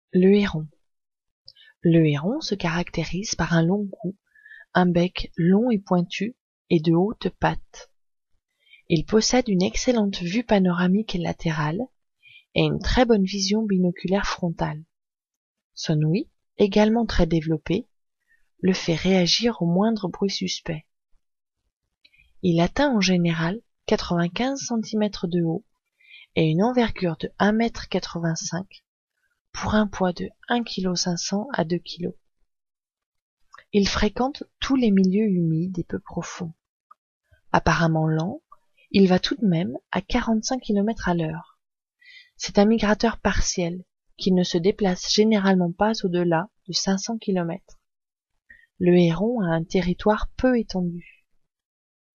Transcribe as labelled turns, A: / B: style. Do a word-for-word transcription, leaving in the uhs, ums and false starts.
A: Le héron. Le héron se caractérise par un long cou, un bec long et pointu et de hautes pattes. Il possède une excellente vue panoramique et latérale et une très bonne vision binoculaire frontale. Son ouïe, également très développée, le fait réagir au moindre bruit suspect. Il atteint en général quatre-vingt-quinze centimètres de haut et une envergure de un mètre quatre-vingt-cinq pour un poids de un virgule cinq kilos à deux kilos. Il fréquente tous les milieux humides et peu profonds. Apparemment lent, il va tout de même à quarante-cinq kilomètres à l'heure. C'est un migrateur partiel qui ne se déplace généralement pas au-delà de cinq cents kilomètres. Le héron a un territoire peu étendu.